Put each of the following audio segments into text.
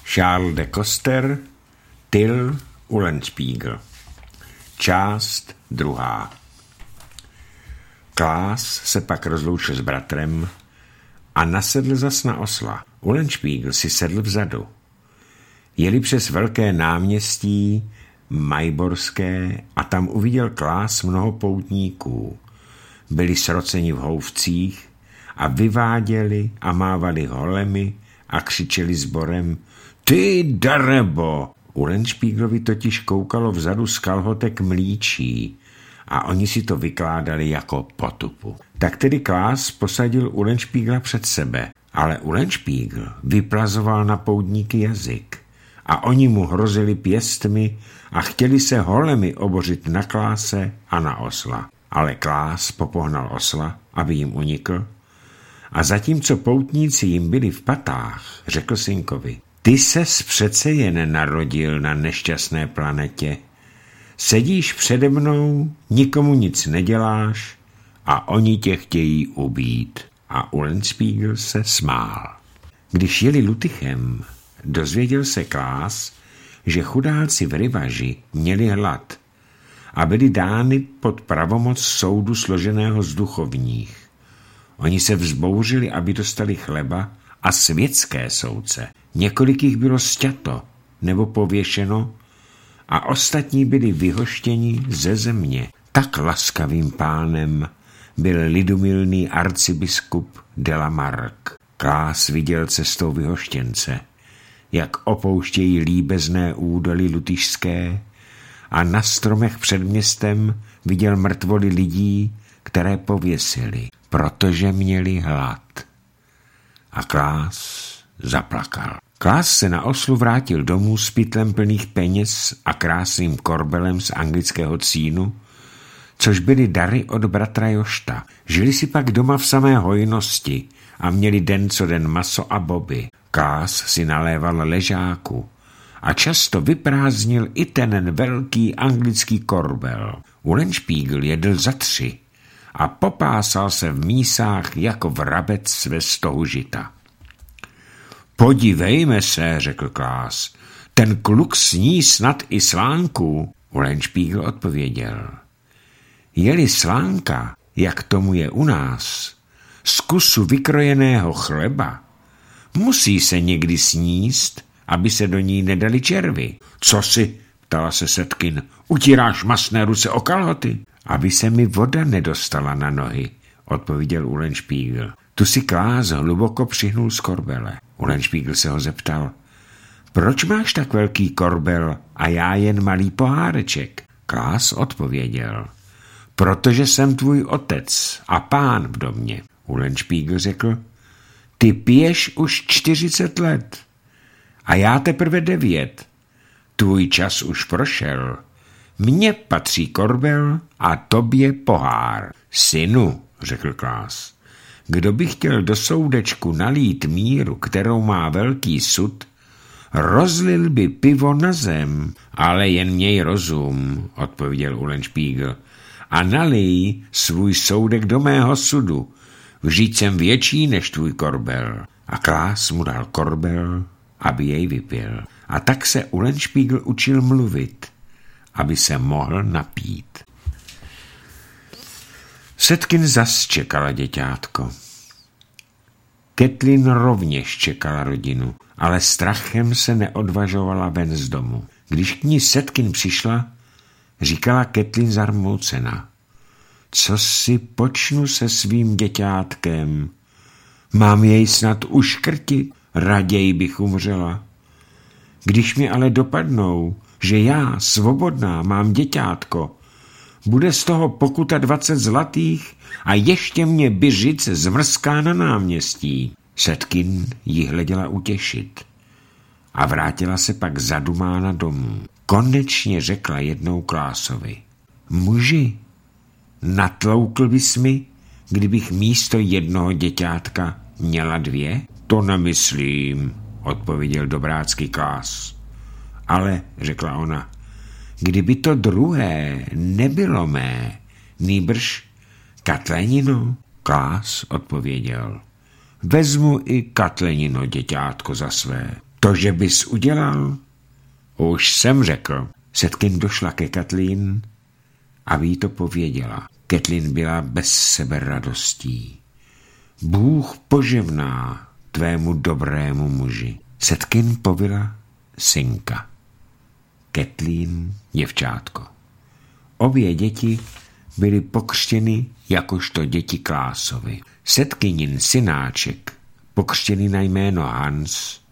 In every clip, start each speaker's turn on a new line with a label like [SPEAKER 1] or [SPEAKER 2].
[SPEAKER 1] Charles de Coster, Till Eulenspiegel. Část 2. Klaas se pak rozloučil s bratrem a nasedl zas na osla. Eulenspiegel si sedl vzadu. Jeli přes velké náměstí Majborské a tam uviděl Klaas mnoho poutníků. Byli sroceni v houfcích a vyváděli a mávali holemi a křičeli sborem: Ty darebo! Eulenspiegelovi totiž koukalo vzadu z kalhotek mlíčí a oni si to vykládali jako potupu. Tak tedy Klaas posadil Eulenspiegela před sebe, ale Eulenspiegel vyplazoval na poutníky jazyk a oni mu hrozili pěstmi a chtěli se holemi obořit na Klaase a na osla. Ale Klaas popohnal osla, aby jim unikl, a zatímco poutníci jim byli v patách, řekl synkovi: Ty ses přece jen narodil na nešťastné planetě. Sedíš přede mnou, nikomu nic neděláš a oni tě chtějí ubít. A Eulenspiegel se smál. Když jeli Lutychem, dozvěděl se Klaas, že chudáci v Rivaži měli hlad a byli dány pod pravomoc soudu složeného z duchovních. Oni se vzbouřili, aby dostali chleba a světské soudce. Několik jich bylo sťato nebo pověšeno a ostatní byli vyhoštěni ze země. Tak laskavým pánem byl lidumilný arcibiskup de la Marck. Klaas viděl cestou vyhoštěnce, jak opouštějí líbezné údoly lutyšské, a na stromech před městem viděl mrtvoly lidí, které pověsili, protože měli hlad. A Klaas zaplakal. Klaas se na oslu vrátil domů s pytlem plných peněz a krásným korbelem z anglického cínu, což byly dary od bratra Jošta. Žili si pak doma v samé hojnosti a měli den co den maso a boby. Klaas si naléval ležáku a často vyprázdnil i ten velký anglický korbel. Eulenspiegel jedl za 3 a popásal se v mísách jako vrabec ve stohu žita. Podívejme se, řekl Klaas, ten kluk sní snad i slánku. Eulenspiegel odpověděl: Je-li slánka, jak tomu je u nás, z kusu vykrojeného chleba, musí se někdy sníst, aby se do ní nedali červy. Co si, ptala se Setkin, utíráš masné ruce o kalhoty? Aby se mi voda nedostala na nohy, odpověděl Eulenspiegel. Tu si Klaas hluboko přihnul z korbele. Eulenspiegel se ho zeptal: Proč máš tak velký korbel a já jen malý poháreček? Klaas odpověděl: Protože jsem tvůj otec a pán v domě. Eulenspiegel řekl: Ty piješ už 40 let a já teprve 9. Tvůj čas už prošel. Mně patří korbel a tobě pohár. Synu, řekl Klaas, kdo by chtěl do soudečku nalít míru, kterou má velký sud, rozlil by pivo na zem. Ale jen měj rozum, odpověděl Eulenspiegel, a nalij svůj soudek do mého sudu. Vždyť jsem větší než tvůj korbel. A Klaas mu dal korbel, aby jej vypil. A tak se Eulenspiegel učil mluvit, aby se mohl napít. Setkin zas čekala děťátko. Kathleen rovněž čekala rodinu, ale strachem se neodvažovala ven z domu. Když k ní Setkin přišla, říkala Kathleen zarmoucena: Co si počnu se svým děťátkem? Mám jej snad uškrtit? Raději bych umřela. Když mi ale dopadnou, že já, svobodná, mám děťátko, bude z toho pokuta 20 zlatých a ještě mě Byřice zmrzká na náměstí. Setkin ji hleděla utěšit a vrátila se pak zadumána domů. Konečně řekla jednou Klaasovi: Muži, natloukl bys mi, kdybych místo jednoho děťátka měla 2? To nemyslím, odpověděl dobrácký Klaas. Ale, řekla ona, kdyby to druhé nebylo mé, nýbrž Katlenino? Klaas odpověděl: Vezmu i Katlenino děťátko za své. To, že bys udělal? Už jsem řekl. Setkin došla ke Kathleen, aby jí to pověděla. Kathleen byla bez sebe radostí. Bůh požehná tvému dobrému muži. Setkin povila synka. Kathleen děvčátko. Obě děti byly pokřtěny jakožto děti Klásovy. Setkynin synáček, pokřtěný na jméno Hans,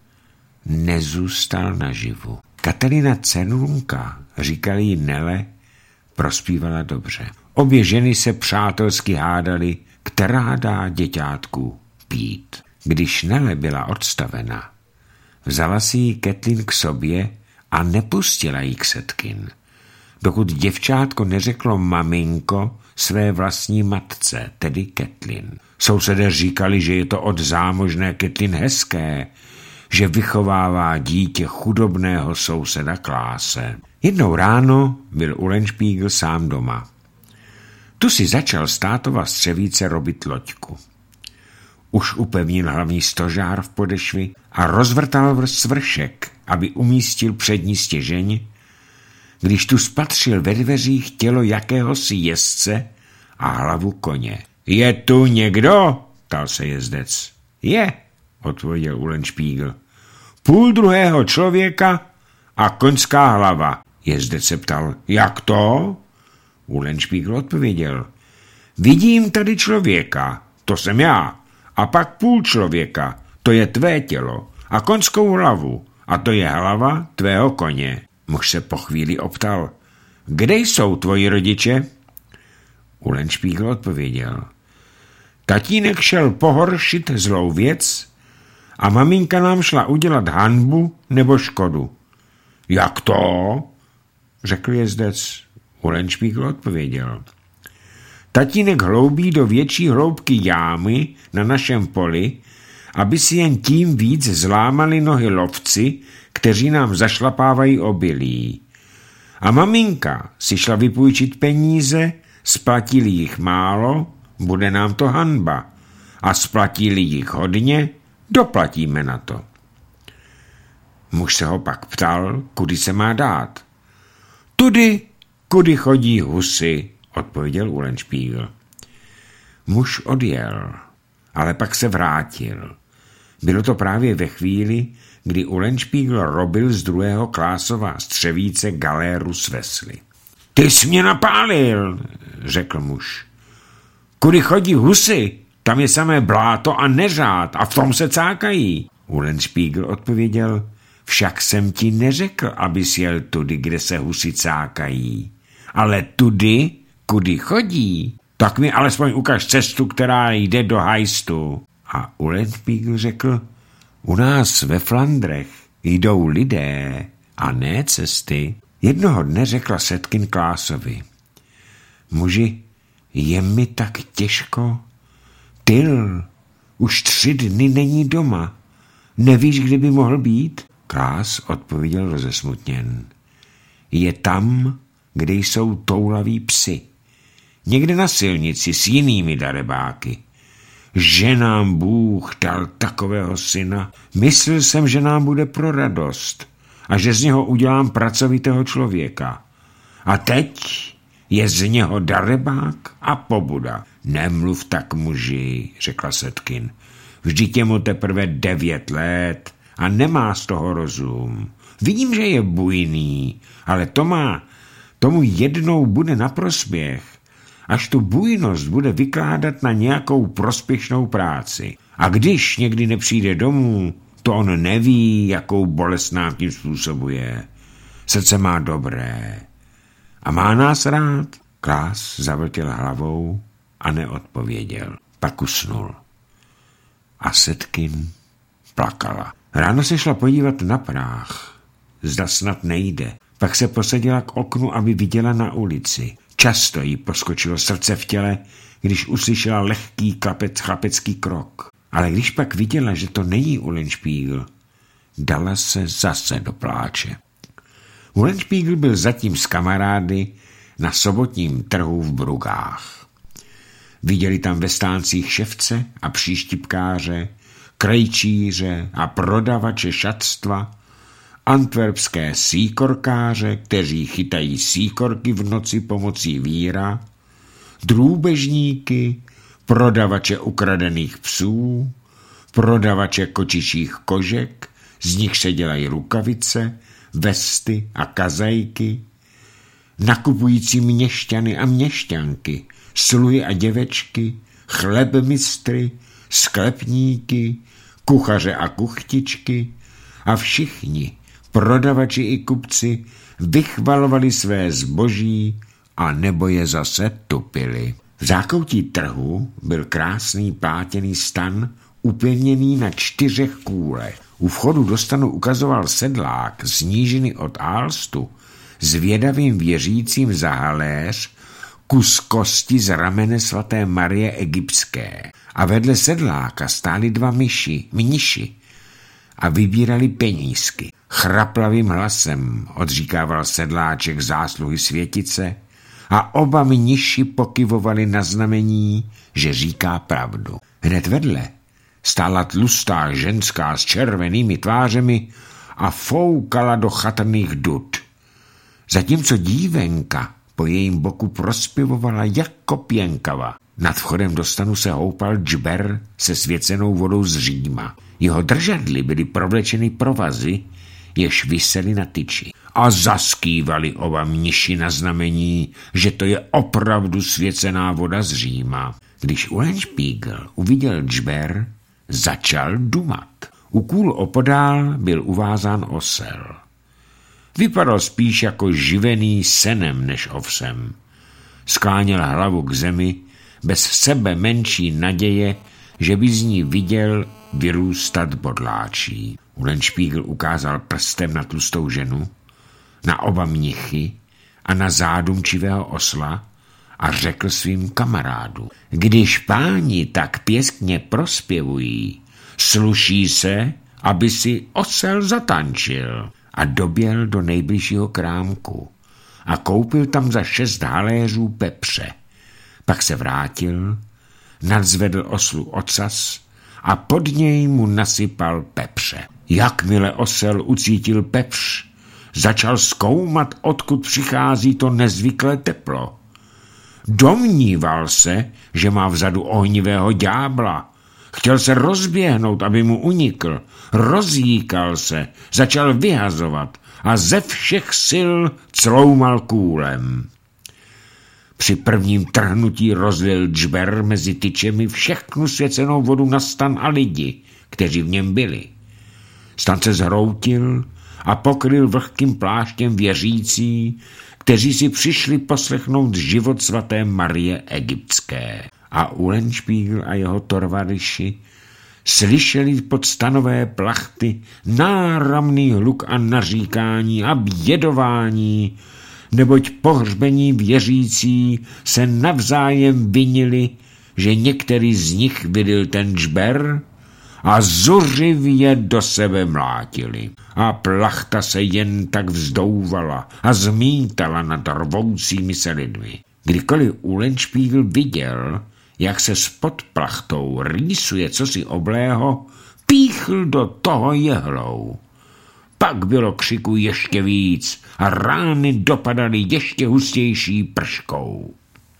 [SPEAKER 1] nezůstal naživu. Katerina Cernunka, říkali jí Nele, prospívala dobře. Obě ženy se přátelsky hádaly, která dá děťátku pít. Když Nele byla odstavena, vzala si ji Kathleen k sobě a nepustila jí k Setkin, dokud děvčátko neřeklo maminko své vlastní matce, tedy Kathleen. Sousedé říkali, že je to od zámožné Kathleen hezké, že vychovává dítě chudobného souseda Kláse. Jednou ráno byl Eulenspiegel sám doma. Tu si začal z tátova střevíce robit loďku. Už upevnil hlavní stožár v podešvi a rozvrtal svršek, aby umístil přední stěžeň, když tu spatřil ve dveřích tělo jakéhosi jezdce a hlavu koně. Je tu někdo? Ptal se jezdec. Je, odpověděl Eulenspiegel. Půl druhého člověka a koňská hlava. Jezdec se ptal, jak to? Eulenspiegel odpověděl. Vidím tady člověka, to jsem já, a pak půl člověka, to je tvé tělo, a koňskou hlavu, a to je hlava tvého koně. Muž se po chvíli optal, kde jsou tvoji rodiče? Eulenspiegel odpověděl. Tatínek šel pohoršit zlou věc a maminka nám šla udělat hanbu nebo škodu. Jak to? Řekl jezdec. Eulenspiegel odpověděl. Tatínek hloubí do větší hloubky jámy na našem poli, aby si jen tím víc zlámali nohy lovci, kteří nám zašlapávají obilí. A maminka si šla vypůjčit peníze, splatili jich málo, bude nám to hanba. A splatili jich hodně, doplatíme na to. Muž se ho pak ptal, kudy se má dát. Tudy, kudy chodí husy, odpověděl Eulenspiegel. Muž odjel, ale pak se vrátil. Bylo to právě ve chvíli, kdy Eulenspiegel robil z druhého Klásova střevíce galéru s vesly. Ty jsi mě napálil, řekl muž. Kudy chodí husy, tam je samé bláto a neřád a v tom se cákají. Eulenspiegel odpověděl, však jsem ti neřekl, abys jel tudy, kde se husy cákají, ale tudy, kudy chodí. Tak mi alespoň ukaž cestu, která jde do hajstu. A Eulenspiegel řekl, u nás ve Flandrech jdou lidé a ne cesty. Jednoho dne řekla Setkin Klásovi, muži, je mi tak těžko. Tyl už 3 dny není doma. Nevíš, kde by mohl být? Klás odpověděl rozesmutněn. Je tam, kde jsou toulaví psi. Někde na silnici s jinými darebáky. Že nám Bůh dal takového syna. Myslel jsem, že nám bude pro radost a že z něho udělám pracovitého člověka. A teď je z něho darebák a pobuda. Nemluv tak, muži, řekla Setkin. Vždyť je mu teprve 9 let a nemá z toho rozum. Vidím, že je bujný, ale tomu jednou bude na prospěch, až tu bujnost bude vykládat na nějakou prospěšnou práci. A když někdy nepřijde domů, to on neví, jakou bolest nám tím způsobuje. Srdce má dobré a má nás rád. Klás zavrtěl hlavou a neodpověděl. Pak usnul. A Setkin plakala. Ráno se šla podívat na práh. Zda snad nejde. Pak se posadila k oknu, aby viděla na ulici. Často jí poskočilo srdce v těle, když uslyšela lehký chlapecký krok. Ale když pak viděla, že to není Eulenspiegel, dala se zase do pláče. Eulenspiegel byl zatím s kamarády na sobotním trhu v Brugách. Viděli tam ve stáncích ševce a příštipkáře, krejčíře a prodavače šatstva, antwerpské síkorkáře, kteří chytají síkorky v noci pomocí víra, drůbežníky, prodavače ukradených psů, prodavače kočičích kožek, z nich se dělají rukavice, vesty a kazajky, nakupující měšťany a měšťanky, sluhy a děvečky, chlebmistry, sklepníky, kuchaře a kuchtičky a všichni, prodavači i kupci, vychvalovali své zboží a nebo je zase tupili. V zákoutí trhu byl krásný plátěný stan upevněný na 4 kůlech. U vchodu do stanu ukazoval sedlák z nížiny od Aalstu zvědavým věřícím za haléř kus kosti z ramene svaté Marie Egyptské. A vedle sedláka stáli 2 mniši a vybírali penízky. Chraplavým hlasem odříkával sedláček zásluhy světice a oba mniši pokyvovali na znamení, že říká pravdu. Hned vedle stála tlustá ženská s červenými tvářemi a foukala do chatrných dud. Zatímco dívenka po jejím boku prospěvovala jako pěnkava. Nad vchodem do stanu se houpal džber se svěcenou vodou z Říma. Jeho držadly byly provlečeny provazy, jež visely na tyči. A zaskývali oba mniši na znamení, že to je opravdu svěcená voda z Říma. Když Eulenspiegel uviděl džber, začal dumat. U kůl opodál byl uvázán osel. Vypadal spíš jako živený senem než ovsem. Skláněl hlavu k zemi, bez sebe menší naděje, že by z ní viděl vyrůstat bodláčí. Eulenspiegel ukázal prstem na tlustou ženu, na oba mnichy a na zádumčivého osla a řekl svým kamarádům: když páni tak pěkně prospěvují, sluší se, aby si osel zatančil. A doběhl do nejbližšího krámku a koupil tam za 6 haléřů pepře. Pak se vrátil, nadzvedl oslu ocas a pod něj mu nasypal pepře. Jakmile osel ucítil pepř, začal zkoumat, odkud přichází to nezvyklé teplo. Domníval se, že má vzadu ohnivého ďábla. Chtěl se rozběhnout, aby mu unikl. Rozjíkal se, začal vyhazovat a ze všech sil cloumal kůlem. Při prvním trhnutí rozlil džber mezi tyčemi všechnu svěcenou vodu na stan a lidi, kteří v něm byli. Stan se zhroutil a pokryl vlhkým pláštěm věřící, kteří si přišli poslechnout život svaté Marie Egyptské. A Eulenspiegel a jeho torvaryši slyšeli pod stanové plachty náramný hluk a naříkání a bědování, neboť pohřbení věřící se navzájem vinili, že některý z nich vydil ten džber a zuřivě do sebe mlátili. A plachta se jen tak vzdouvala a zmítala nad rvoucími se lidmi. Kdykoliv Eulenspiegel viděl, jak se spod plachtou rýsuje cosi oblého, píchl do toho jehlou. Pak bylo křiku ještě víc a rány dopadaly ještě hustější prškou.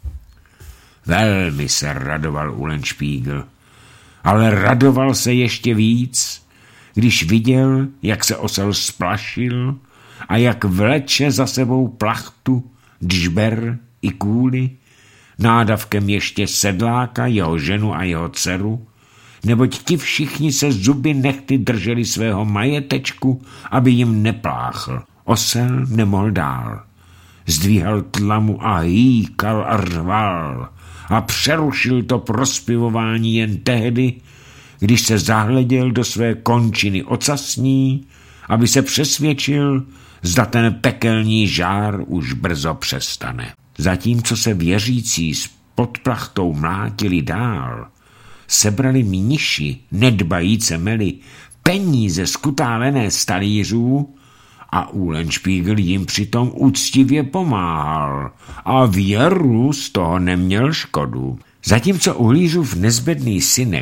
[SPEAKER 1] Velmi se radoval Eulenspiegel, ale radoval se ještě víc, když viděl, jak se osel splašil a jak vleče za sebou plachtu, džber i kůly, nádavkem ještě sedláka, jeho ženu a jeho dceru, neboť ti všichni se zuby nehty drželi svého majetečku, aby jim nepláchl. Osel nemohl dál. Zdvíhal tlamu a hýkal a řval a přerušil to prospěvování jen tehdy, když se zahleděl do své končiny ocasní, aby se přesvědčil, zda ten pekelný žár už brzo přestane. Zatímco se věřící s podplachtou mlátili dál, sebrali mniši, nedbajíce meli, peníze z kutálené z talířů a Eulenspiegel jim přitom úctivě pomáhal a věru z toho neměl škodu. Zatímco Uhlířův nezbedný synek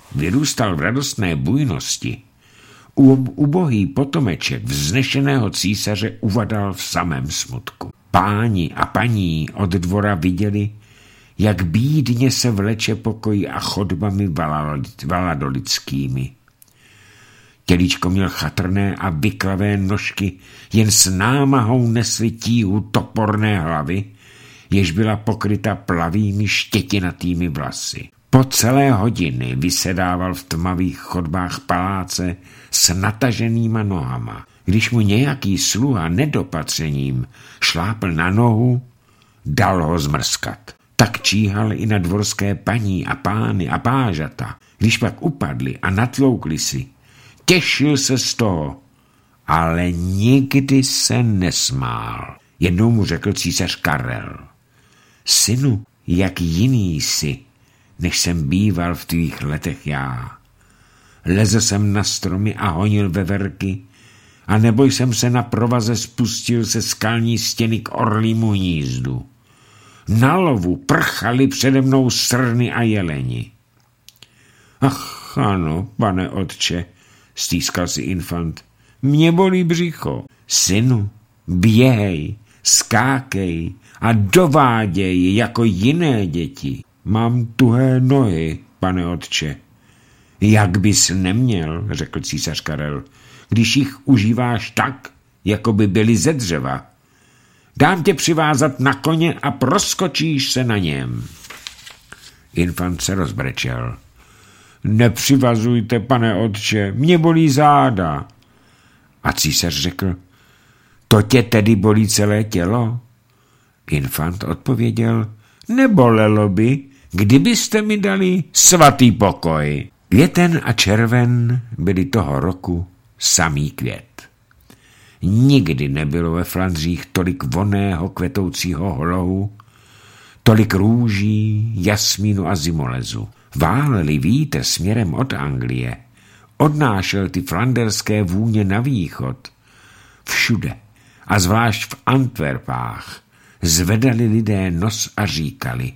[SPEAKER 1] vyrůstal v radostné bujnosti, ubohý potomeček vznešeného císaře uvadal v samém smutku. Páni a paní od dvora viděli, jak bídně se vleče pokoj a chodbami valadolickými. Tělíčko měl chatrné a vyklavé nožky, jen s námahou nesli tíhu toporné hlavy, jež byla pokryta plavými štětinatými vlasy. Po celé hodiny vysedával v tmavých chodbách paláce s nataženýma nohama. Když mu nějaký sluha nedopatřením šlápl na nohu, dal ho zmrskat. Tak číhal i na dvorské paní a pány a pážata. Když pak upadli a natloukli si, těšil se z toho, ale nikdy se nesmál. Jednou mu řekl císař Karel: synu, jak jiný jsi, než jsem býval v tvých letech já. Lezl jsem na stromy a honil veverky, a nebo jsem se na provaze spustil se skalní stěny k orlímu hnízdu. Na lovu prchali přede mnou srny a jeleni. Ach ano, pane otče, stýskal si infant, mě bolí břicho. Synu, běhej, skákej a dováděj jako jiné děti. Mám tuhé nohy, pane otče. Jak bys neměl, řekl císař Karel, když jich užíváš tak, jako by byly ze dřeva. Dám tě přivázat na koně a proskočíš se na něm. Infant se rozbrečel. Nepřivazujte, pane otče, mě bolí záda. A císař řekl, to tě tedy bolí celé tělo? Infant odpověděl, nebolelo by, kdybyste mi dali svatý pokoj. Květen a červen byli toho roku samý květ. Nikdy nebylo ve Flandřích tolik vonného kvetoucího holohu, tolik růží, jasmínu a zimolezu. Váleli vítr směrem od Anglie, odnášel ty flanderské vůně na východ. Všude, a zvlášť v Antwerpách, zvedali lidé nos a říkali,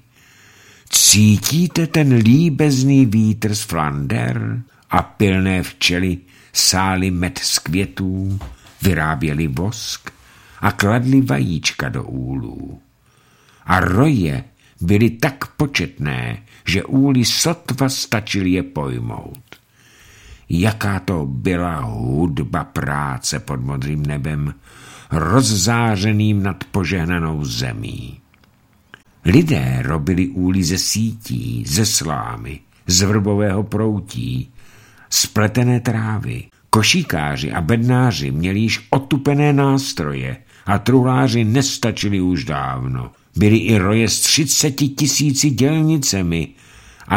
[SPEAKER 1] cítíte ten líbezný vítr z Flander? A pilné včely sály med z květů, vyráběli vosk a kladli vajíčka do úlů. A roje byly tak početné, že úly sotva stačily je pojmout. Jaká to byla hudba práce pod modrým nebem, rozzářeným nad požehnanou zemí. Lidé robili úly ze sítí, ze slámy, z vrbového proutí, z pletené trávy. Košíkáři a bednáři měli již otupené nástroje a truhláři nestačili už dávno. Byly i roje s 30 000 dělnicemi a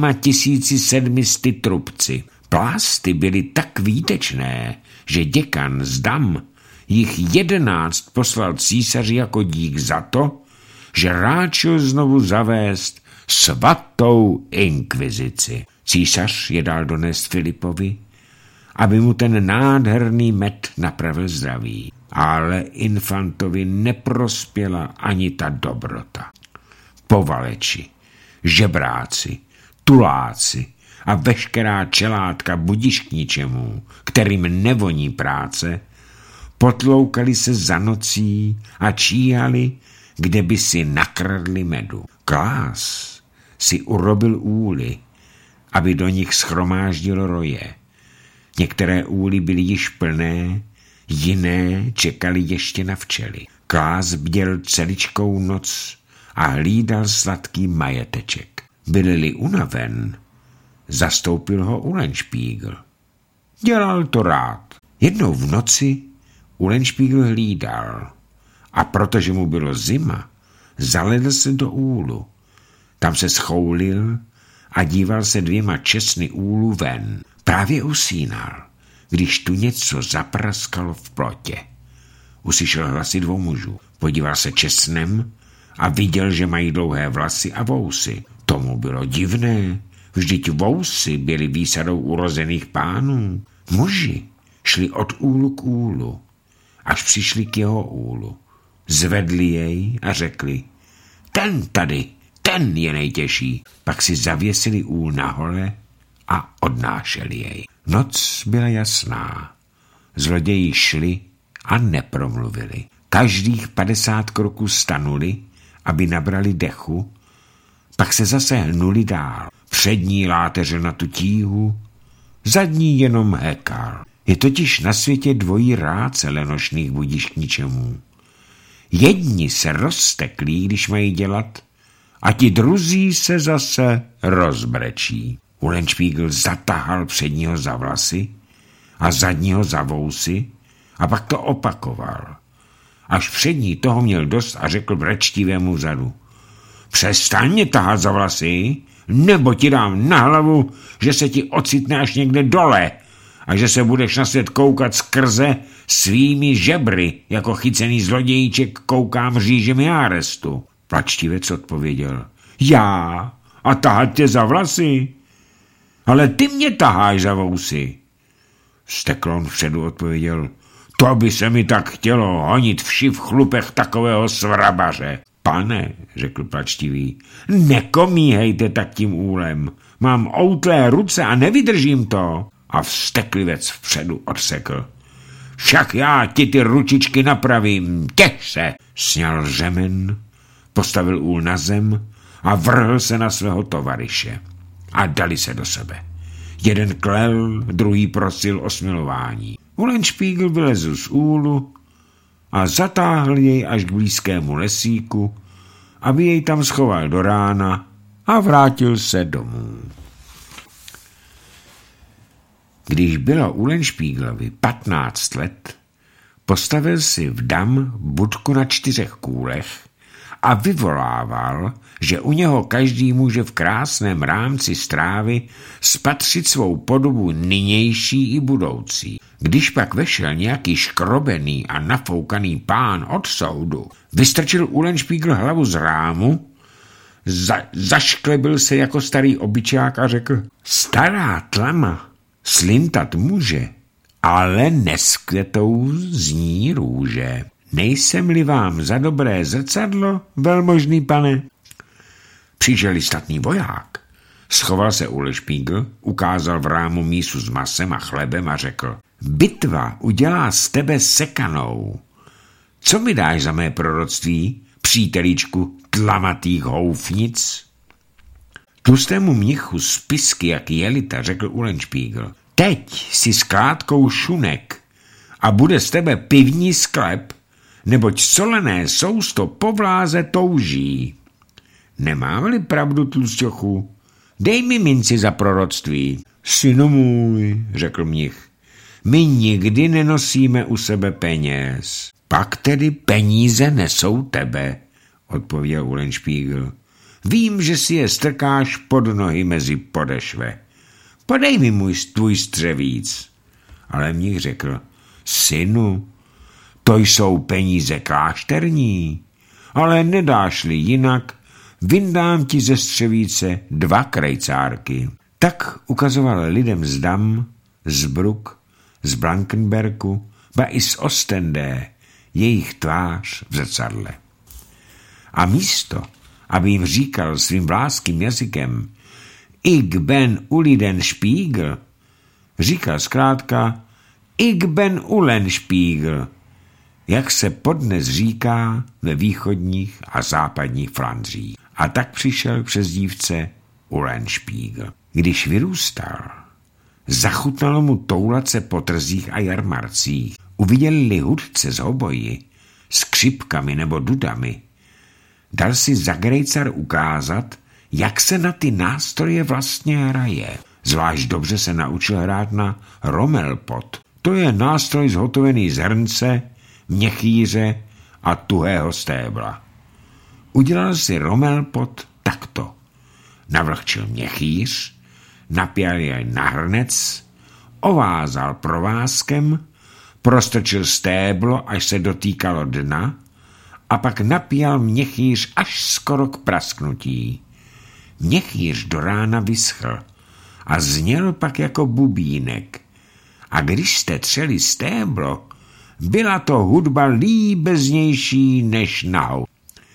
[SPEAKER 1] 2700 trubci. Plásty byly tak výtečné, že děkan z Dam jich 11 poslal císaři jako dík za to, že ráčil znovu zavést svatou inkvizici. Císař je dal donést Filipovi, aby mu ten nádherný med napravil zdraví. Ale infantovi neprospěla ani ta dobrota. Povaleči, žebráci, tuláci a veškerá čelátka budiž k ničemu, kterým nevoní práce, potloukali se za nocí a číhali, kde by si nakradli medu. Klás si urobil úly, aby do nich schromáždil roje. Některé úly byly již plné, jiné čekali ještě na včely. Klás bděl celičkou noc a hlídal sladký majeteček. Byl-li unaven, zastoupil ho Eulenspiegel. Dělal to rád. Jednou v noci Eulenspiegel hlídal a protože mu bylo zima, zaledl se do úlu. Tam se schoulil a díval se 2 česny úlu ven. Právě usínal, když tu něco zapraskalo v plotě. Uslyšel hlasy 2 mužů. Podíval se česnem a viděl, že mají dlouhé vlasy a vousy. Tomu bylo divné, vždyť vousy byly výsadou urozených pánů. Muži šli od úlu k úlu, až přišli k jeho úlu. Zvedli jej a řekli, ten tady, ten je nejtěžší. Pak si zavěsili úl na hole a odnášeli jej. Noc byla jasná. Zloději šli a nepromluvili. Každých 50 kroků stanuli, aby nabrali dechu, pak se zase hnuli dál. Přední láteřil na tu tíhu, zadní jenom hekal. Je totiž na světě dvojí ráce lenošných budíš k ničemu. Jedni se rozteklí, když mají dělat, a ti druzí se zase rozbrečí. Eulenspiegel zatahal předního za vlasy a zadního za vousy a pak to opakoval. Až přední toho měl dost a řekl brečtivému zadu: přestaň mě tahat za vlasy, nebo ti dám na hlavu, že se ti ocitne až někde dole a že se budeš na svět koukat skrze svými žebry, jako chycený zlodějíček koukám řížemi Árestu. Plačtivec odpověděl: já? A tahat tě za vlasy? Ale ty mě taháš za vousy. Steklon vpředu odpověděl: to by se mi tak chtělo honit vši v chlupech takového svrabaře. Pane, řekl plačtivý, nekomíhejte tak tím úlem. Mám outlé ruce a nevydržím to. A vzteklivec vpředu odsekl: však já ti ty ručičky napravím, těž se. Sňal řemen, postavil úl na zem a vrhl se na svého tovaryše. A dali se do sebe. Jeden klel, druhý prosil o smilování. Eulenspiegel vylezl z úlu a zatáhl jej až k blízkému lesíku, aby jej tam schoval do rána a vrátil se domů. Když bylo Eulenspiegelovi 15 let, postavil si v dam budku na 4 kůlech a vyvolával, že u něho každý může v krásném rámci strávy spatřit svou podobu nynější i budoucí. Když pak vešel nějaký škrobený a nafoukaný pán od soudu, vystrčil Eulenspiegel hlavu z rámu, zašklebil se jako starý obyčák a řekl: stará tlama slintat může, ale neskvětou z ní růže. Nejsem-li vám za dobré zrcadlo, velmožný pane? Přišel statný voják. Schoval se Eulenspiegel, ukázal v rámu mísu s masem a chlebem a řekl: bitva udělá z tebe sekanou. Co mi dáš za mé proroctví, přítelíčku tlamatých houfnic? Tlustému mnichu z pisky jak jelita řekl Eulenspiegel: teď si skládkou šunek a bude z tebe pivní sklep, neboť solené sousto po vláze touží. Nemám-li pravdu, tlusťochu? Dej mi minci za proroctví. Synu můj, řekl mnich, my nikdy nenosíme u sebe peněz. Pak tedy peníze nesou tebe, odpověděl Eulenspiegel. Vím, že si je strkáš pod nohy mezi podešve. Podej mi tvůj střevíc. Ale mnich řekl: synu, to jsou peníze klášterní, ale nedáš-li jinak, vyndám ti ze střevíce 2 krejcárky. Tak ukazoval lidem z Dam, z Bruk, z Blankenbergu, ba i z Ostendé jejich tvář v zrcadle. A místo, aby jim říkal svým vláským jazykem Ich ben Eulenspiegel, říkal zkrátka Ich ben Eulenspiegel, jak se podnes říká ve východních a západních Flandřích. A tak přišel přes dívce Eulenspiegel. Když vyrůstal, zachutnalo mu toulat se po trzích a jarmarcích. Uviděli hudce z hoboji, skřipkami nebo dudami, dal si za grejcar ukázat, jak se na ty nástroje vlastně hraje. Zvlášť dobře se naučil hrát na romelpot. To je nástroj zhotovený z hrnce, měchýře a tuhého stébla. Udělal si romelpot takto. Navlhčil měchýř, napěl jej na hrnec, ovázal provázkem, prostrčil stéblo, až se dotýkalo dna, a pak napíjal měchýř až skoro k prasknutí. Měchýř do rána vyschl a zněl pak jako bubínek. A když jste třeli stéblo, byla to hudba líbeznější než nahou.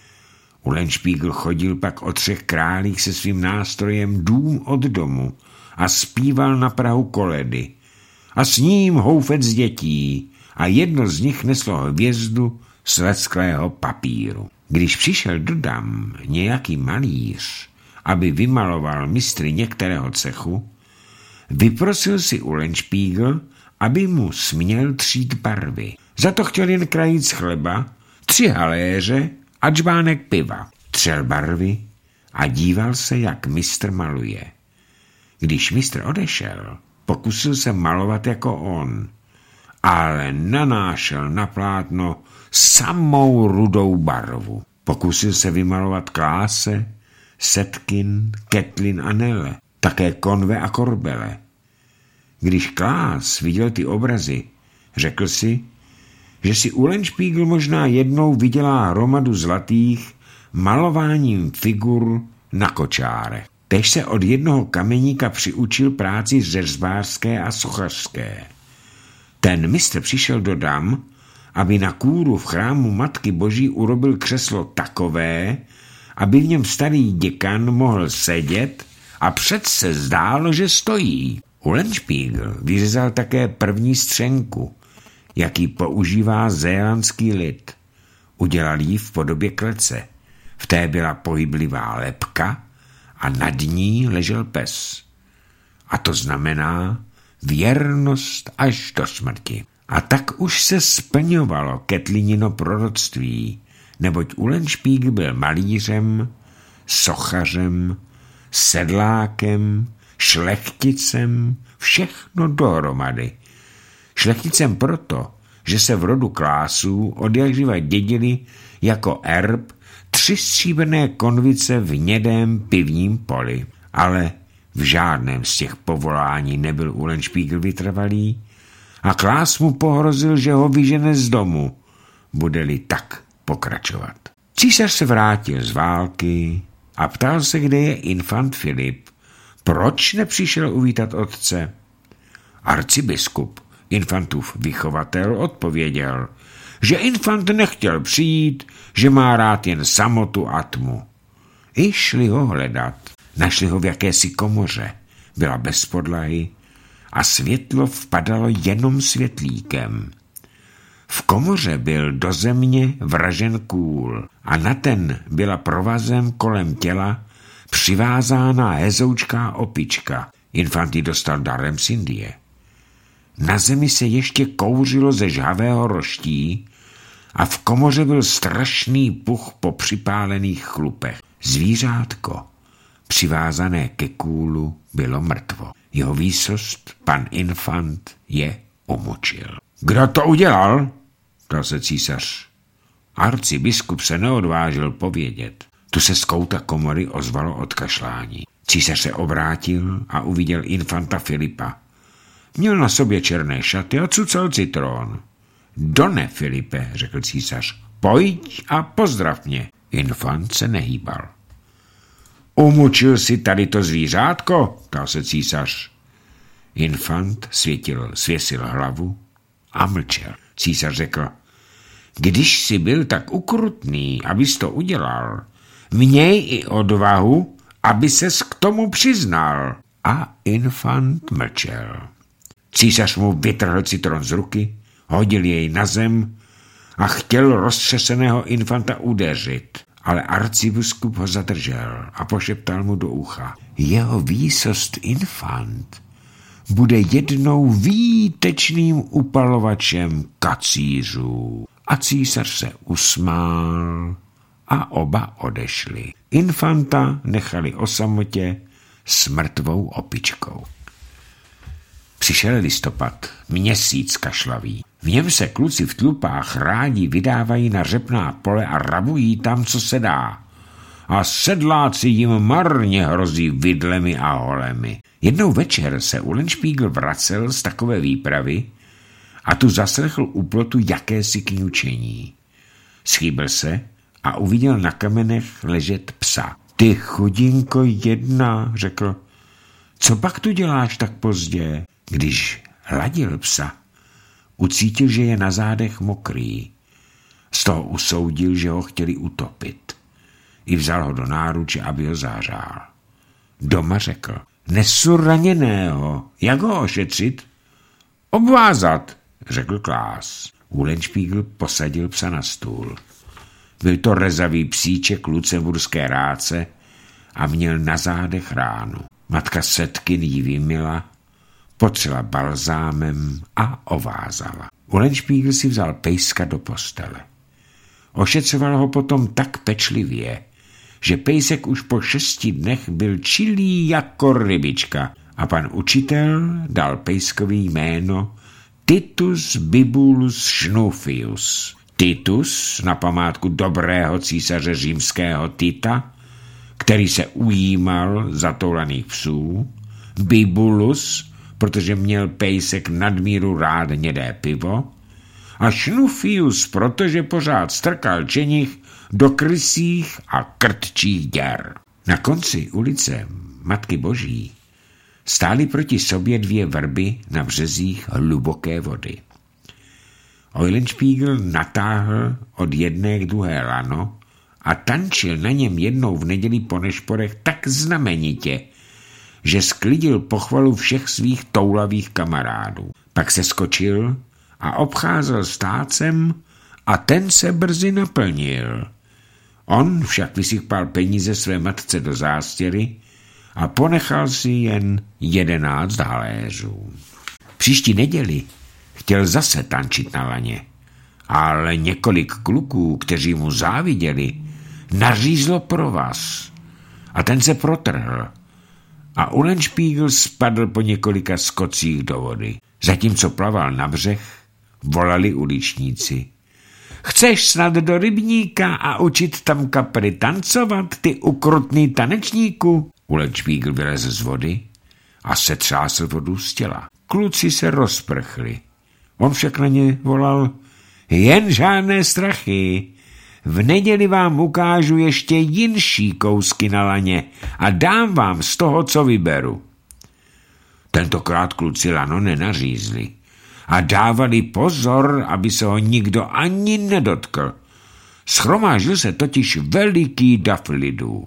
[SPEAKER 1] Eulenspiegel chodil pak o 3 králích se svým nástrojem dům od domu a zpíval na prahu koledy. A s ním houfec dětí a jedno z nich neslo hvězdu z lesklého papíru. Když přišel do dam nějaký malíř, aby vymaloval mistry některého cechu, vyprosil si Eulenspiegel, aby mu směl třít barvy. Za to chtěl jen krajíc chleba, 3 haléře a džbánek piva. Třel barvy a díval se, jak mistr maluje. Když mistr odešel, pokusil se malovat jako on, ale nanášel na plátno samou rudou barvu. Pokusil se vymalovat Kláse, Setkin, Ketlin a Nelle, také konve a korbele. Když Klás viděl ty obrazy, řekl si, že si Eulenspiegel možná jednou vydělá hromadu zlatých malováním figur na kočárech. Tež se od jednoho kameníka přiučil práci řezbářské a sochařské. Ten mistr přišel do dam, aby na kůru v chrámu Matky Boží urobil křeslo takové, aby v něm starý děkan mohl sedět a přece zdálo, že stojí. Eulenspiegel vyřezal také první střenku, jaký používá zélandský lid. Udělal ji v podobě klece. V té byla pohyblivá lebka a nad ní ležel pes. A to znamená věrnost až do smrti. A tak už se splňovalo Ketlinino proroctví, neboť Eulenspiegel byl malířem, sochařem, sedlákem, šlechticem, všechno dohromady. Šlechticem proto, že se v rodu Klásů odjakživa dědili jako erb 3 stříbrné konvice v hnědém pivním poli. Ale v žádném z těch povolání nebyl Eulenspiegel vytrvalý a Klás mu pohrozil, že ho vyžene z domu, bude-li tak pokračovat. Císař se vrátil z války a ptal se, kde je infant Filip. Proč nepřišel uvítat otce? Arcibiskup, infantův vychovatel, odpověděl, že infant nechtěl přijít, že má rád jen samotu a tmu. I šli ho hledat. Našli ho v jakési komoře. Byla bez podlahy a světlo vpadalo jenom světlíkem. V komoře byl do země vražen kůl a na ten byla provazem kolem těla přivázána hezoučká opička. Infant ji dostal darem z Indie. Na zemi se ještě kouřilo ze žhavého roští a v komoře byl strašný puch po připálených chlupech. Zvířátko, přivázané ke kůlu, bylo mrtvo. Jeho výsost, pan infant, je umučil. Kdo to udělal? Ptal se císař. Arcibiskup se neodvážil povědět. Tu se z kouta komory ozvalo odkašlání. Císař se obrátil a uviděl infanta Filipa. Měl na sobě černé šaty a cucal citron. Done, Filipe, řekl císař, pojď a pozdrav mě. Infant se nehýbal. Umučil si tady to zvířátko? Ptal se císař. Infant svěsil hlavu a mlčel. Císař řekl, když jsi byl tak ukrutný, abys to udělal, měj i odvahu, aby ses k tomu přiznal. A infant mlčel. Císař mu vytrhl citron z ruky, hodil jej na zem a chtěl roztřeseného infanta udeřit, ale arcibiskup ho zadržel a pošeptal mu do ucha. Jeho výsost infant bude jednou výtečným upalovačem kacířů. A císař se usmál a oba odešli. Infanta nechali o samotě s mrtvou opičkou. Přišel listopad, měsíc kašlavý. V něm se kluci v tlupách rádi vydávají na řepná pole a rabují tam, co se dá. A sedláci jim marně hrozí vidlemi a holemi. Jednou večer se Eulenspiegel vracel z takové výpravy a tu zaslechl u plotu jakési kňučení. Schýbil se a uviděl na kamenech ležet psa. Ty chudinko jedna, řekl, co pak tu děláš tak pozdě? Když hladil psa, ucítil, že je na zádech mokrý. Z toho usoudil, že ho chtěli utopit. I vzal ho do náruče, aby ho zářál. Doma řekl, Nesu raněného. Jak ho ošetřit? Obvázat, řekl Klás. Uhlenšpígl posadil psa na stůl. Byl to rezavý psíček lucemburské ráce a měl na zádech ránu. Matka Setkin ji vymyla, potřela balzámem a ovázala. Uhlenšpígl si vzal pejska do postele. Ošetřoval ho potom tak pečlivě, že pejsek už po 6 dnech byl čilý jako rybička a pan učitel dal pejskovi jméno Titus Bibulus Šnufius. Titus na památku dobrého císaře římského Tita, který se ujímal zatoulaných psů, Bibulus, protože měl pejsek nadmíru rád hnědé pivo, a Šnufius, protože pořád strkal čenich do krysích a krtčích děr. Na konci ulice Matky Boží stály proti sobě 2 vrby na březích hluboké vody. Eulenspiegel natáhl od jedné k druhé lano a tančil na něm jednou v neděli po nešporech tak znamenitě, že sklidil pochvalu všech svých toulavých kamarádů. Pak se skočil a obcházel stácem a ten se brzy naplnil. On však vysypal peníze své matce do zástěry a ponechal si jen 11 haléřů. Příští neděli chtěl zase tančit na laně, ale několik kluků, kteří mu záviděli, nařízlo provaz a ten se protrhl a Uhlenspiegel spadl po několika skocích do vody. Zatímco plaval na břeh, volali uličníci. Chceš snad do rybníka a učit tam kapry tancovat, ty ukrutný tanečníku? Uhlenspiegel vylezl z vody a setřásl vodu z těla. Kluci se rozprchli. On však na ně volal, jen žádné strachy. V neděli vám ukážu ještě jinší kousky na laně a dám vám z toho, co vyberu. Tentokrát kluci lano nenařízli a dávali pozor, aby se ho nikdo ani nedotkl. Schromážil se totiž veliký dav lidů.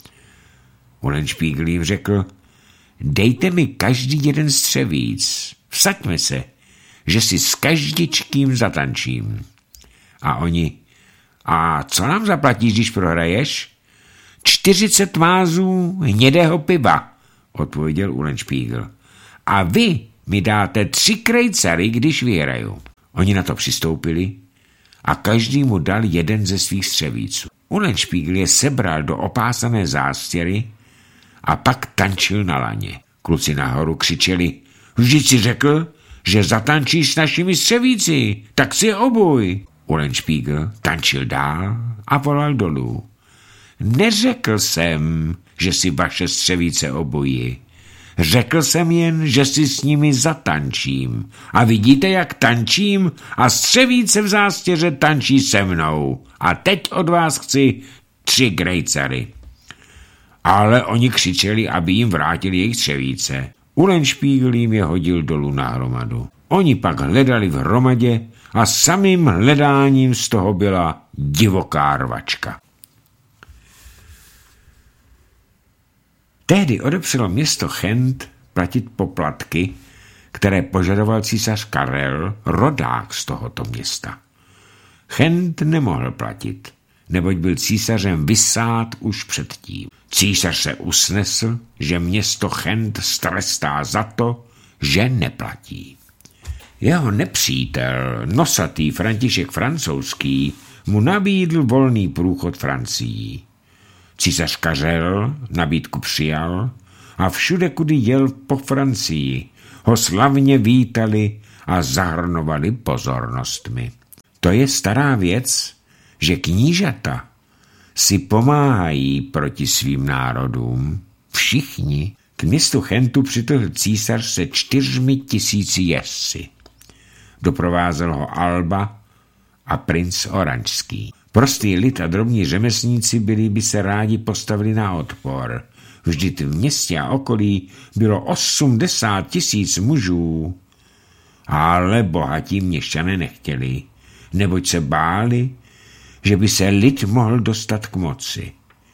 [SPEAKER 1] Uhlenspiegel jim řekl, dejte mi každý jeden střevíc, vsaďme se, že si s každičkým zatančím. A oni, a co nám zaplatíš, když prohraješ? 40 mázů hnědého piva, odpověděl Uhlenspiegel. A vy mi dáte 3 krejcary, když vyhraju. Oni na to přistoupili a každý mu dal jeden ze svých střevíců. Uhlenspiegel je sebral do opásané zástěry a pak tančil na laně. Kluci nahoru křičeli, vždyť si řekl, že zatančíš s našimi střevíci, tak si je obuj. Uhlenspiegel tančil dál a volal dolů. Neřekl jsem, že si vaše střevíce obuji. Řekl jsem jen, že si s nimi zatančím. A vidíte, jak tančím? A střevíce v zástěře tančí se mnou. A teď od vás chci 3 grejcary. Ale oni křičeli, aby jim vrátili jejich střevíce. Uhlenspiegel jim je hodil dolů na hromadu. Oni pak hledali v hromadě a samým hledáním z toho byla divoká rvačka. Tehdy odepřelo město Chent platit poplatky, které požadoval císař Karel, rodák z tohoto města. Chent nemohl platit, neboť byl císařem vysát už předtím. Císař se usnesl, že město Chent strestá za to, že neplatí. Jeho nepřítel, nosatý František Francouzský, mu nabídl volný průchod Francií. Císař Karel nabídku přijal a všude, kudy jel po Francii, ho slavně vítali a zahrnovali pozornostmi. To je stará věc, že knížata si pomáhají proti svým národům. Všichni. K městu Chentu přitahl císař se 4 000 jezdci. Doprovázel ho Alba a princ Oranžský. Prostý lid a drobní řemeslníci by se rádi postavili na odpor. Vždyť v městě a okolí bylo 80 000 mužů. Ale bohatí měšťané nechtěli, neboť se báli, že by se lid mohl dostat k moci.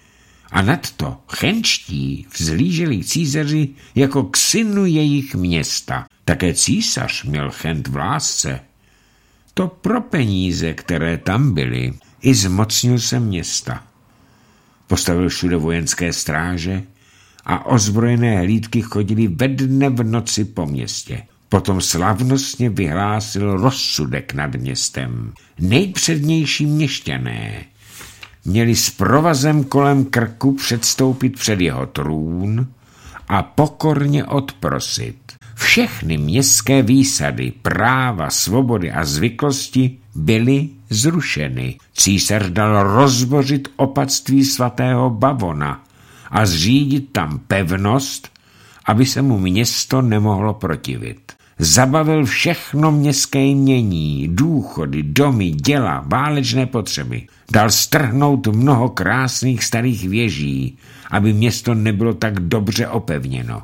[SPEAKER 1] A nadto chenští vzhlíželi císaři jako k synu jejich města. Také císař měl Chent v lásce. To pro peníze, které tam byly, i zmocnil se města. Postavil všude vojenské stráže a ozbrojené hlídky chodili ve dne v noci po městě. Potom slavnostně vyhlásil rozsudek nad městem. Nejpřednější měšťané měli s provazem kolem krku předstoupit před jeho trůn a pokorně odprosit. Všechny městské výsady, práva, svobody a zvyklosti byly zrušeny. Císař dal rozbořit opatství svatého Bavona a zřídit tam pevnost, aby se mu město nemohlo protivit. Zabavil všechno městské jmění, důchody, domy, děla, válečné potřeby. Dal strhnout mnoho krásných starých věží, aby město nebylo tak dobře opevněno.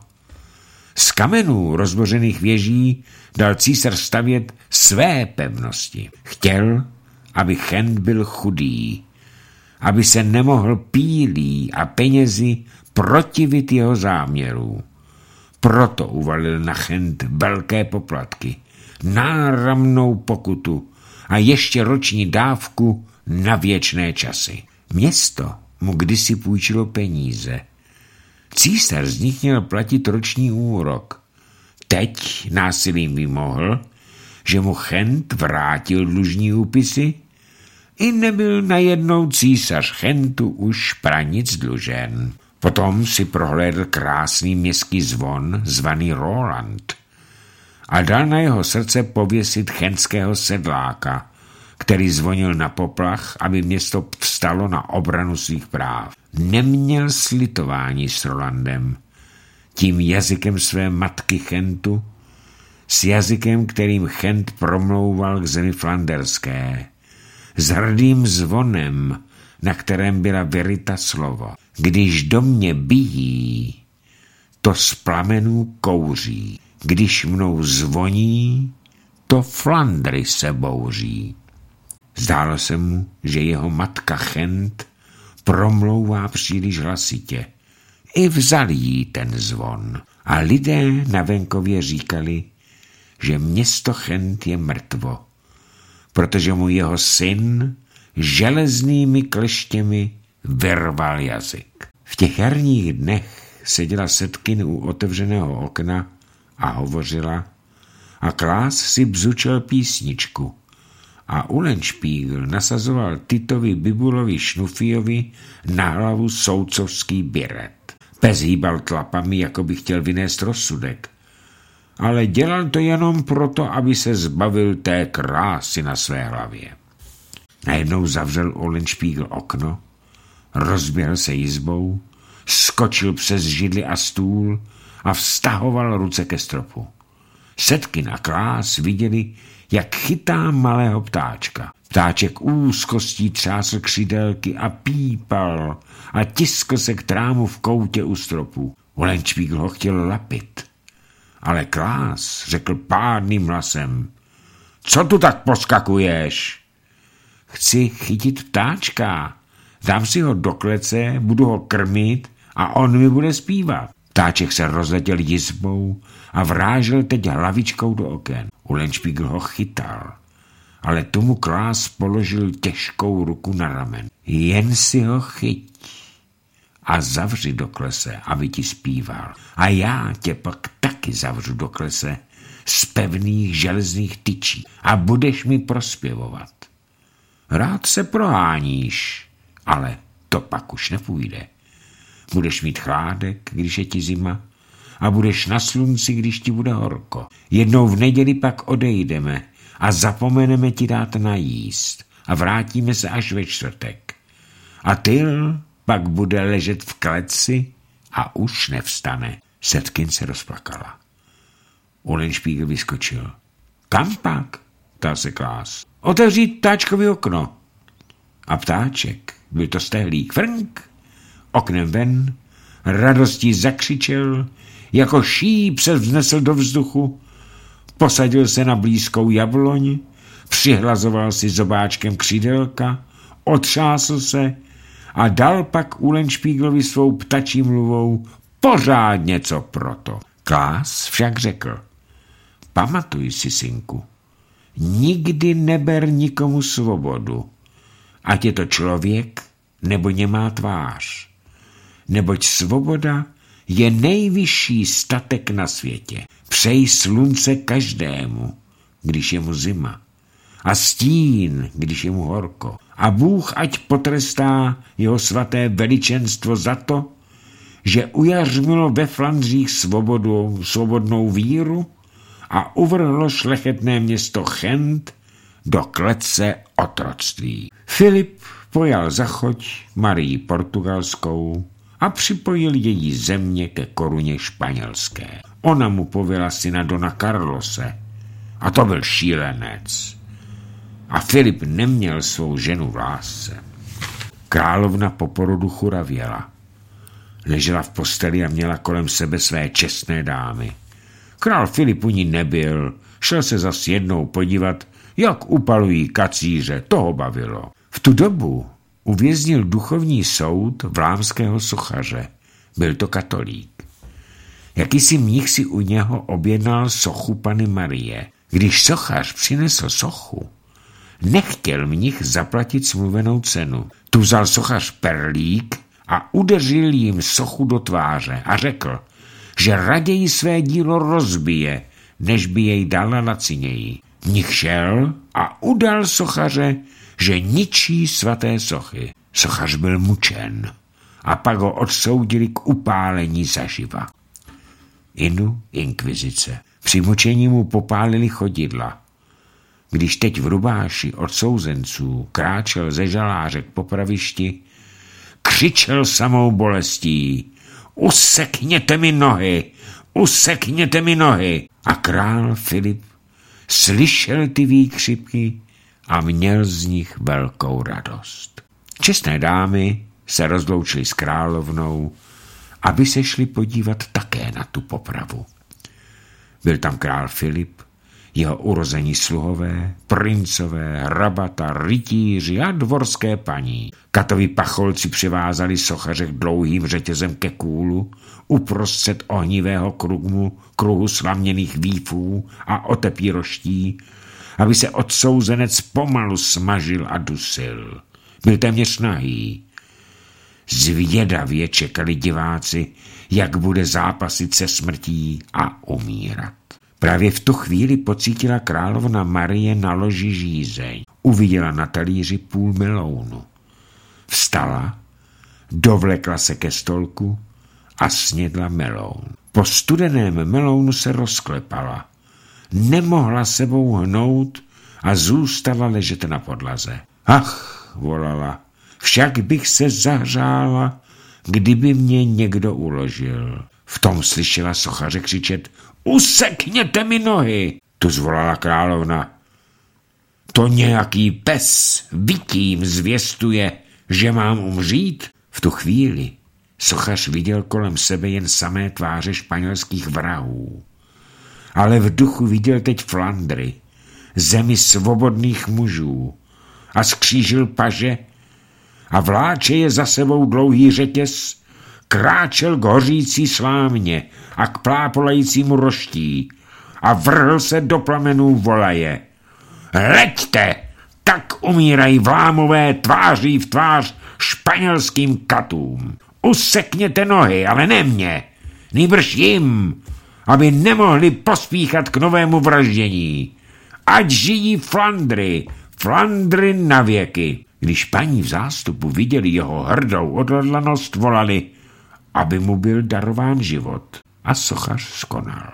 [SPEAKER 1] Z kamenů rozbořených věží dal císař stavět své pevnosti. Chtěl, aby Chent byl chudý, aby se nemohl pílí a penězi protivit jeho záměrů. Proto uvalil na Chent velké poplatky, náramnou pokutu a ještě roční dávku na věčné časy. Město mu kdysi půjčilo peníze. Císař z nich měl platit roční úrok. Teď násilím vymohl, že mu Chent vrátil dlužní úpisy i nebyl najednou císař Chentu už pranic dlužen. Potom si prohlédl krásný městský zvon zvaný Roland a dal na jeho srdce pověsit chentského sedláka, který zvonil na poplach, aby město vstalo na obranu svých práv. Neměl slitování s Rolandem, tím jazykem své matky Chentu, s jazykem, kterým Chent promlouval k zemi flanderské, s hrdým zvonem, na kterém byla vyryta slovo. Když do mě bijí, to z plamenů kouří. Když mnou zvoní, to Flandry se bouří. Zdálo se mu, že jeho matka Chent promlouvá příliš hlasitě. I vzal jí ten zvon. A lidé na venkově říkali, že město Chent je mrtvo, protože mu jeho syn železnými kleštěmi vyrval jazyk. V těch jarních dnech seděla Setkin u otevřeného okna a hovořila a Klás si bzučel písničku a Ulenšpígl nasazoval Titovi Bibulovi Šnufiovi na hlavu soudcovský biret. Pes hýbal tlapami, jako by chtěl vynést rozsudek, ale dělal to jenom proto, aby se zbavil té krásy na své hlavě. Najednou zavřel Ulenšpígl okno, rozběhl se jizbou, skočil přes židli a stůl a vztahoval ruce ke stropu. Setkin a Klás viděli, jak chytá malého ptáčka. Ptáček úzkostí třásl křidélky a pípal a tiskl se k trámu v koutě u stropu. Ulenšpígl ho chtěl lapit, ale Klás řekl pádným hlasem: Co tu tak poskakuješ? Chci chytit ptáčka. Dám si ho do klece, budu ho krmit a on mi bude zpívat. Ptáček se rozletěl jizbou a vrážel teď hlavičkou do oken. Ulenšpígl ho chytal, ale tomu Klás položil těžkou ruku na ramen. Jen si ho chyť a zavři do klese, aby ti zpíval. A já tě pak taky zavřu do klese z pevných železných tyčí a budeš mi prospěvovat. Rád se proháníš, ale to pak už nepůjde. Budeš mít chládek, když je ti zima, a budeš na slunci, když ti bude horko. Jednou v neděli pak odejdeme a zapomeneme ti dát najíst a vrátíme se až ve čtvrtek. A Tyl pak bude ležet v kleci a už nevstane. Setkin se rozplakala. Ulenšpígl vyskočil. Kam pak? Ptal se Klás. Otevřít ptáčkovi okno. A ptáček, byl to stehlík, frnk, oknem ven, radostí zakřičel, jako šíp se vznesl do vzduchu, posadil se na blízkou jabloň, přihlazoval si zobáčkem křídelka, otřásl se a dal pak Eulenspiegelovi svou ptačí mluvou pořád něco proto. Klaas však řekl: pamatuj si, synku, nikdy neber nikomu svobodu, ať je to člověk, nebo němá tvář, neboť svoboda je nejvyšší statek na světě. Přej slunce každému, když je mu zima, a stín, když je mu horko. A Bůh ať potrestá jeho svaté veličenstvo za to, že ujařmilo ve Flandřích svobodnou víru a uvrhlo šlechetné město Gent do klece otroctví. Filip pojal za choď Marii Portugalskou a připojil její země ke koruně španělské. Ona mu pověla syna Dona Carlose, a to byl šílenec. A Filip neměl svou ženu v lásce. Královna po porodu churavěla. Ležela v posteli a měla kolem sebe své čestné dámy. Král Filip u ní nebyl, šel se zas jednou podívat, jak upalují kacíře, to ho bavilo. V tu dobu uvěznil duchovní soud vlámského sochaře. Byl to katolík. Jakýsi mnich si u něho objednal sochu Panny Marie. Když sochař přinesl sochu, nechtěl mnich zaplatit smluvenou cenu. Tu vzal sochař perlík a udeřil jim sochu do tváře a řekl, že raději své dílo rozbije, než by jej dal na laciněji. Mnich šel a udal sochaře, že ničí svaté sochy. Sochař byl mučen a pak ho odsoudili k upálení zaživa. Inkvizice. Při mučení mu popálili chodidla. Když teď v rubáši od souzenců kráčel ze žaláře k popravišti, křičel samou bolestí: usekněte mi nohy, usekněte mi nohy. A král Filip slyšel ty výkřiky a měl z nich velkou radost. Čestné dámy se rozloučily s královnou, aby se šli podívat také na tu popravu. Byl tam král Filip, jeho urození sluhové, princové, hrabata, rytíři a dvorské paní. Katovi pacholci přivázali sochaře dlouhým řetězem ke kůlu, uprostřed ohnivého kruhu slaměných výfů a otepíroští, aby se odsouzenec pomalu smažil a dusil. Byl téměř nahý. Zvědavě čekali diváci, jak bude zápasit se smrtí a umírat. Právě v tu chvíli pocítila královna Marie na loži žízeň. Uviděla na talíři půl melounu. Vstala, dovlekla se ke stolku a snědla meloun. Po studeném melounu se rozklepala. Nemohla sebou hnout a zůstala ležet na podlaze. Ach, volala, však bych se zahřála, kdyby mě někdo uložil. V tom slyšela sochaře křičet: usekněte mi nohy! Tu zvolala královna: to nějaký pes vytím zvěstuje, že mám umřít? V tu chvíli sochař viděl kolem sebe jen samé tváře španělských vrahů. Ale v duchu viděl teď Flandry, zemi svobodných mužů, a skřížil paže a vláče je za sebou dlouhý řetěz, kráčel k hořící slámě a k plápolajícímu roští a vrhl se do plamenů volaje: leďte, tak umírají vlámové tváří v tvář španělským katům. Usekněte nohy, ale ne mě, nýbrž jim, aby nemohli pospíchat k novému vraždění. Ať žijí Flandry, Flandry na věky. Když paní v zástupu viděli jeho hrdou odhodlanost, volali, aby mu byl darován život, a sochař skonal.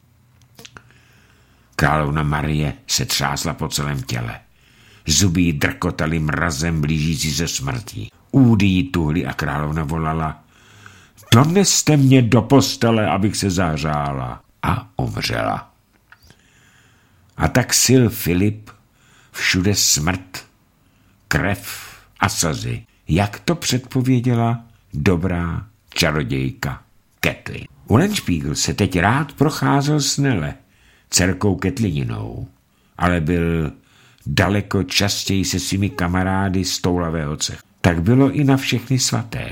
[SPEAKER 1] Královna Marie se třásla po celém těle. Zuby jí drkotaly mrazem blížící se smrti. Údy jí tuhly a královna volala: doneste mě do postele, abych se zahřála. A umřela. A tak sil Filip všude smrt, krev a slzy, jak to předpověděla dobrá čarodějka Kathleen. Eulenspiegel se teď rád procházel s Nele, dcerkou Kathlininou, ale byl daleko častěji se svými kamarády z toulavého cechu. Tak bylo i na všechny svaté.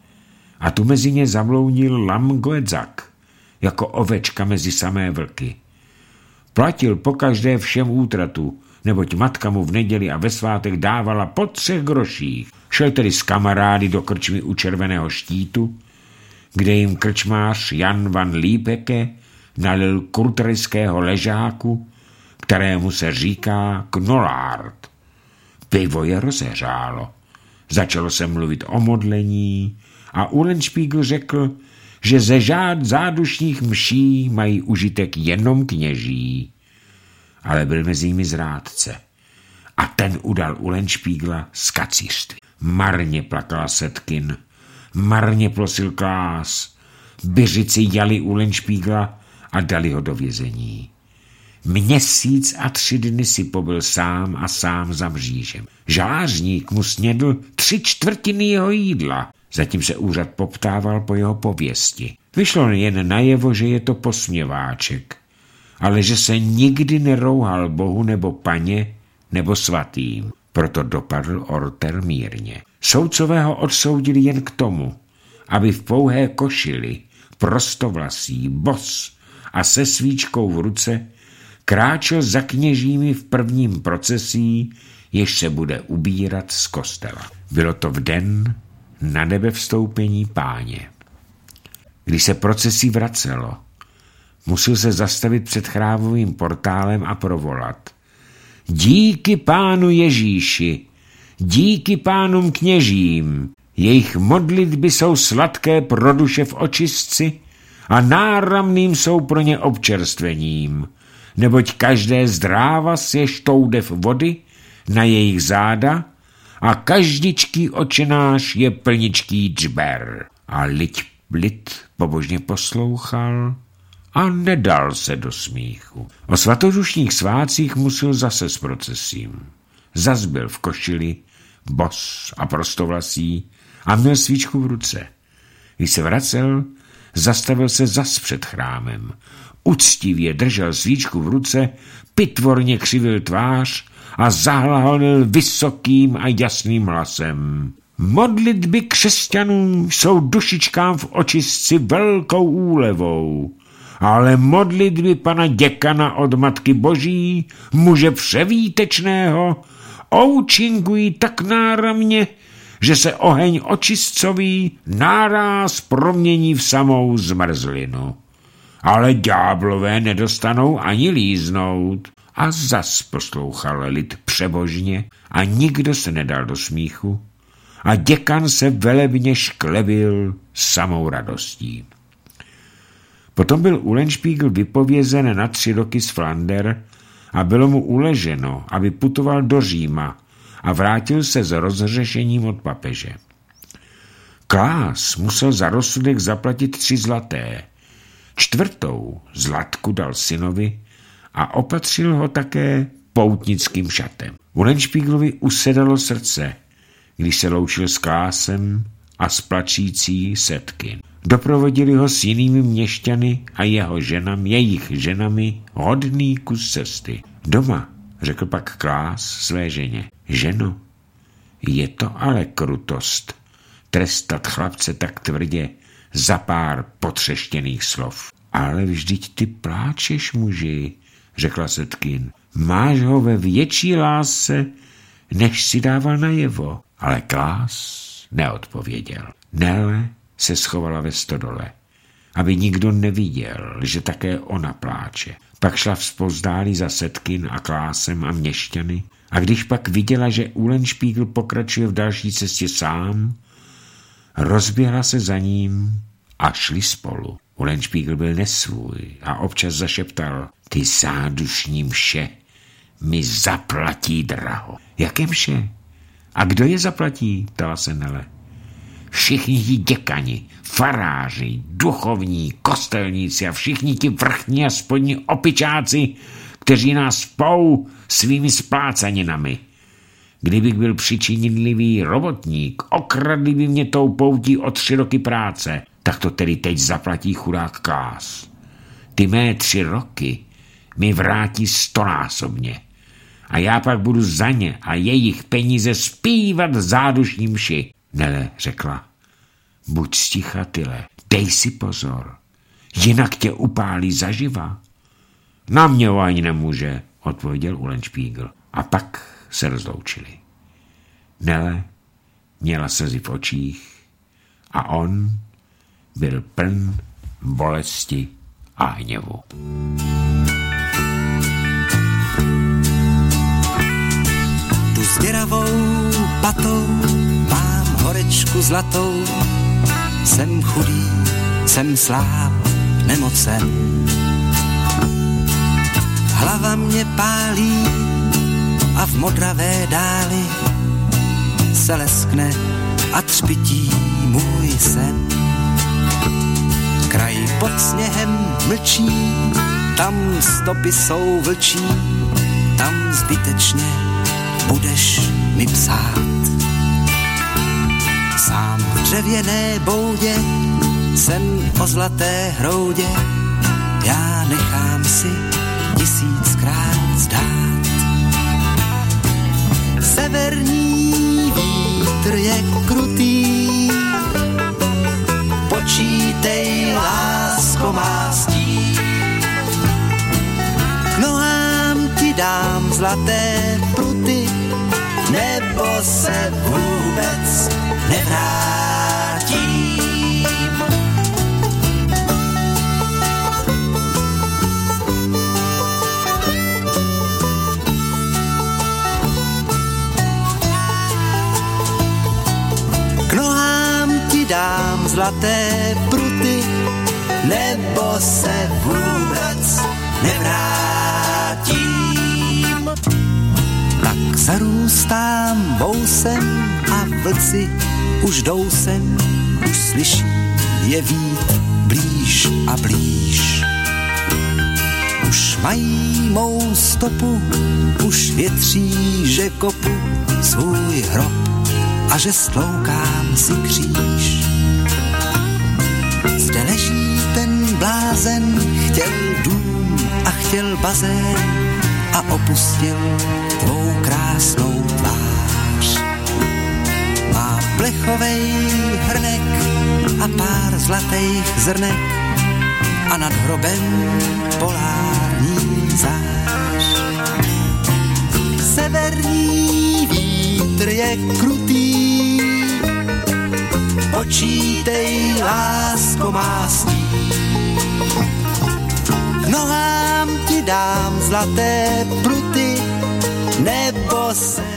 [SPEAKER 1] A tu mezi ně zavloudil Lam Goedzak, jako ovečka mezi samé vlky. Platil pokaždé všem útratu, neboť matka mu v neděli a ve svátek dávala po 3 groších. Šel tedy s kamarády do krčmy u Červeného štítu, kde jim krčmář Jan van Lípeke nalil kurtryského ležáku, kterému se říká Knollard. Pivo je rozehřálo. Začalo se mluvit o modlení a Eulenspiegel řekl, že ze zádušních mší mají užitek jenom kněží. Ale byl mezi nimi zrádce. A ten udal Eulenspiegla z kacířství. Marně plakala Setkin, marně prosil Klaas. Byřici jali Eulenspiegla a dali ho do vězení. Měsíc a 3 dny si pobyl sám a sám za mřížem. Žalářník mu snědl 3/4 jeho jídla. Zatím se úřad poptával po jeho pověsti. Vyšlo jen najevo, že je to posměváček, ale že se nikdy nerouhal Bohu nebo paně nebo svatým. Proto dopadl Orter mírně. Soudcové ho odsoudili jen k tomu, aby v pouhé košili, prostovlasí, bos a se svíčkou v ruce kráčel za kněžími v prvním procesí, jež se bude ubírat z kostela. Bylo to v den na nebe vstoupení Páně. Když se procesí vracelo, musel se zastavit před chrámovým portálem a provolat: Díky Pánu Ježíši, díky pánům kněžím, jejich modlitby jsou sladké pro duše v očistci a náramným jsou pro ně občerstvením, neboť každé zdráva je štoudev vody na jejich záda a každičký očenáš je plničký džber. A lid pobožně poslouchal a nedal se do smíchu. O svatodušních svátcích musel zase s procesím. Zas byl v košili, bos a prostovlasí a měl svíčku v ruce. Když se vracel, zastavil se zas před chrámem. Uctivě držel svíčku v ruce, pitvorně křivil tvář a zahlaholil vysokým a jasným hlasem: Modlitby křesťanů jsou dušičkám v očistci velkou úlevou, ale modlitby pana děkana od Matky Boží, muže převýtečného, účinkují tak náramně, že se oheň očistcový náraz promění v samou zmrzlinu. Ale ďáblové nedostanou ani líznout. A zas poslouchal lid přebožně a nikdo se nedal do smíchu a děkan se velebně šklevil samou radostí. Potom byl Eulenspiegel vypovězen na 3 roky z Flander a bylo mu uleženo, aby putoval do Říma a vrátil se s rozhřešením od papeže. Klaas musel za rozsudek zaplatit 3 zlaté. 4. zlatku dal synovi a opatřil ho také poutnickým šatem. Eulenspiegelovi usedalo srdce, když se loučil s Klaasem a s plačící Setkin. Doprovodili ho s jinými měšťany a jejich ženami hodný kus cesty. Doma, řekl pak Klaas své ženě: Ženo, je to ale krutost trestat chlapce tak tvrdě za pár potřeštěných slov. Ale vždyť ty pláčeš, muži, řekla Setkin. Máš ho ve větší lásce, než si dával najevo. Ale Klaas neodpověděl. Nele se schovala ve stodole, aby nikdo neviděl, že také ona pláče. Pak šla vzpozdálí za Setkin a Klaasem a měšťany a když pak viděla, že Eulenspiegel pokračuje v další cestě sám, rozběhla se za ním a šli spolu. Eulenspiegel byl nesvůj a občas zašeptal: Ty zádušní mše mi zaplatí draho. Jaké mše? A kdo je zaplatí? Ptala se Nele. Všichni ti děkani, faráři, duchovní, kostelníci a všichni ti vrchní a spodní opičáci, kteří nás spou svými splácaninami. Kdybych byl přičinlivý robotník, okradli by mě tou poutí o 3 roky práce, tak to tedy teď zaplatí chudák Klaas. Ty mé 3 roky mi vrátí 100násobně. a já pak budu za ně a jejich peníze zpívat zádušní mši. Nele řekla, buď sticha, Tyle, dej si pozor, jinak tě upálí zaživa. Na mě ho ani nemůže, odpověděl Eulenspiegel. A pak se rozloučili. Nele měla slzy v očích a on byl pln bolesti a hněvu.
[SPEAKER 2] Tu s děravou patou mám horečku zlatou, jsem chudý, jsem sláp, nemocen. Hlava mě pálí a v modravé dáli se leskne a třpití můj sen. Kraj pod sněhem mlčí, tam stopy jsou vlčí, tam zbytečně budeš mi psát. Sám v dřevěné boudě, sen o zlaté hroudě, já nechám si 1000krát zdát. Severní vítr je krutý, počítej, lásko má stí. K nohám ti dám zlaté pruty, nebo se vůbec nevrátím. K nohám ti dám zlaté pruty, nebo se vůbec nevrátím. Tak zarůstám vousem a vlci už jdou sem, už slyší je vít blíž a blíž. Už mají mou stopu, už větří, že kopu svůj hrob a že stloukám si kříž. Zde leží ten blázen, chtěl dům a chtěl bazén a opustil tvou krásnou tvář. Má plechovej hrnek a pár zlatých zrnek a nad hrobem polární zář. Severní vítr je krutý, počítej, lásko má stí. K nohám ti dám zlaté pruty, nebo se